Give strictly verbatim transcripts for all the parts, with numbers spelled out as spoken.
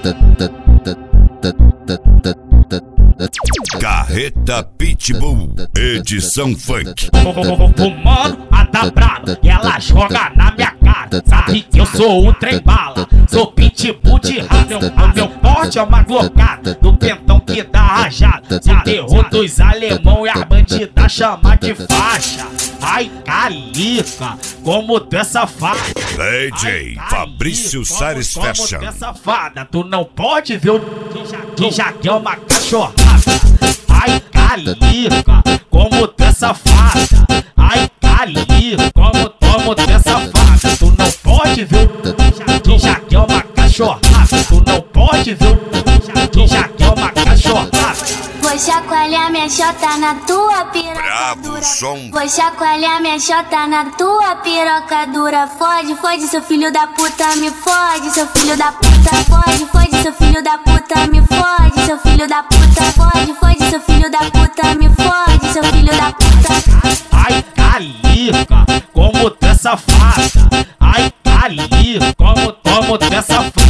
Carreta Pitbull, edição funk. Fumando a da brada e ela joga na minha cara. Sabe que eu sou um trem bala, sou pitbull de rabo. A meu porte é uma glocada, do pentão que dá rajada. Se terror dos alemão e a bandida chama de faixa. Ai, calica, como tu é safada. D J Fabrício Sares Fashion. Como tu é safada, tu não pode ver o que já, que já quer uma cachorrada. Ai, calica, como tu é safada. Ai, calica, como, como tu é safada. Tu não pode ver o que já, que já quer uma cachorrada. Tu não pode ver o que já, que já quer uma cachorrada. Vou chacoalhar minha chota na tua piroca Bravo dura. som. Vou chacoalhar minha chota na tua piroca dura. Fode, fode, seu filho da puta, me fode, seu filho da puta. Fode, fode, seu filho da puta, me fode, seu filho da puta. Fode, fode, seu filho da puta, me fode, seu filho da puta. Ai, calica, como tu é safada. Ai, calica, como, como tu é safada.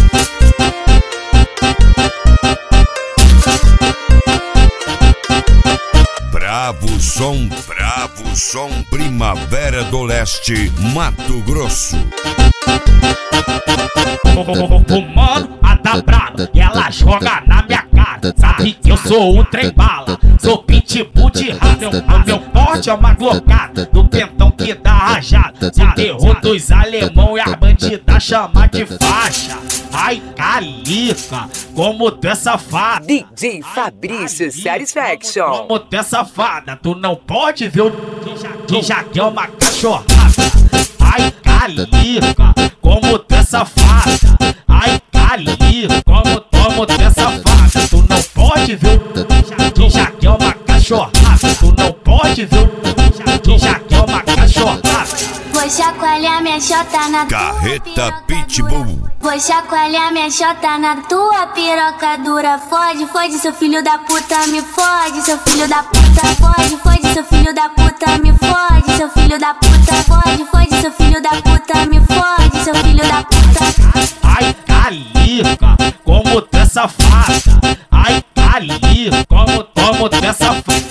Bravo som, bravo som, Primavera do Leste, Mato Grosso. Fumando a da brada e ela joga na minha cara. Sabe que eu sou um trem bala, sou pitbull de rabo. A meu porte é uma glocada, do pentão que dá rajada. Se terror dos alemão e a bandida chama de faixa. Ai, calica, como tu é safada. D J Fabrício Sares Fashion. Como tu é safada, tu não pode ver o que já, que já quer uma cachorrada. Ai, calica, como tu é safada. Ai, calica, como, como tu é safada. Tu não pode ver o que já, que já quer uma cachorrada. Tu não pode ver o que já, que já quer uma cachorrada. Vou chacoalhar minha chota na tua Carreta piroca Pitbull. dura. Vou chacoalhar minha chota na tua piroca dura. Fode, fode, seu filho da puta, me fode, seu filho da puta. Fode, fode, seu filho da puta, me fode, seu filho da puta. Fode, fode, seu filho da puta, me fode, seu filho da puta. Ai, calica, como tu é safada. Ai, calica, como, como tu é safada.